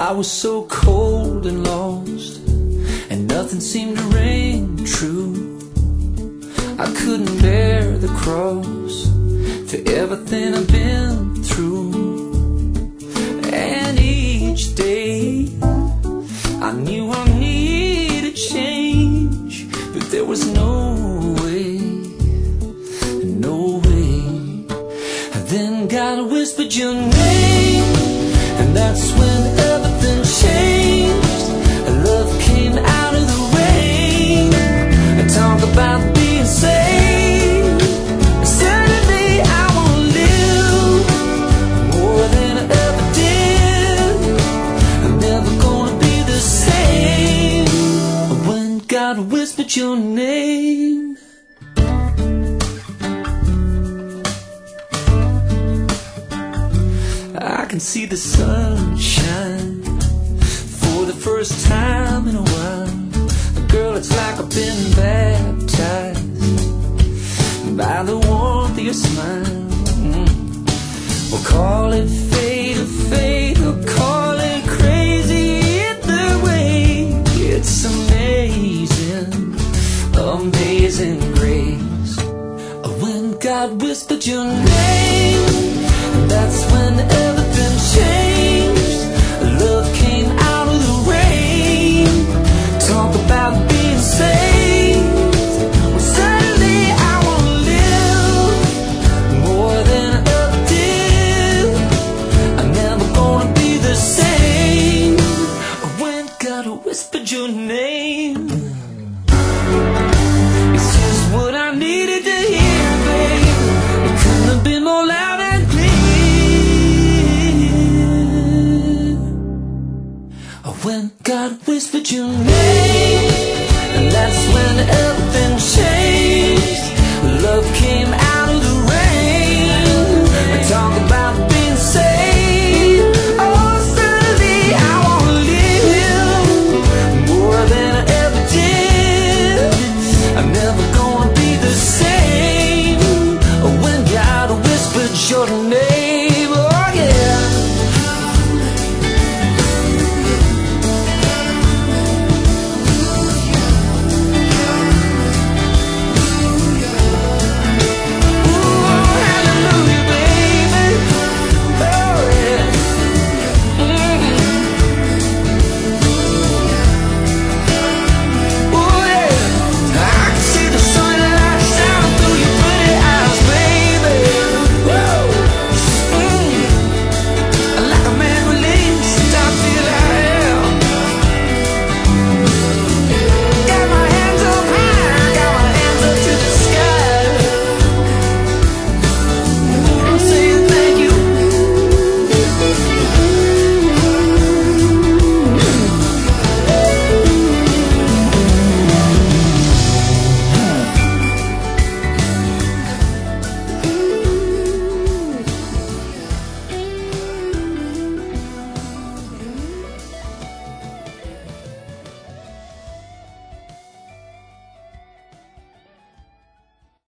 I was so cold and lost, and nothing seemed to ring true. I couldn't bear the cross for everything I've been through. And each day I knew I needed change, but there was no way, no way. And then God whispered your name, and that's when everything changed. Love came out of the rain. And talk about being saved. Suddenly I want to live more than I ever did. I'm never gonna be the same when God whispered your name. I can see the sunshine for the first time in a while. Girl, it's like I've been baptized by the warmth of your smile. We'll call it fate or fate, or call it crazy. Either way, it's amazing, amazing grace. When God whispered your name, that's when everything changed. Love came out of the rain. Talk about being saved. Well, suddenly I want to live more than I ever did. I'm never gonna be the same when God whispered your name. It's just what I needed to hear, babe. It couldn't have been more loud and clear. When God whispered your name, and that's when everything changed. Love came out of the rain. Talk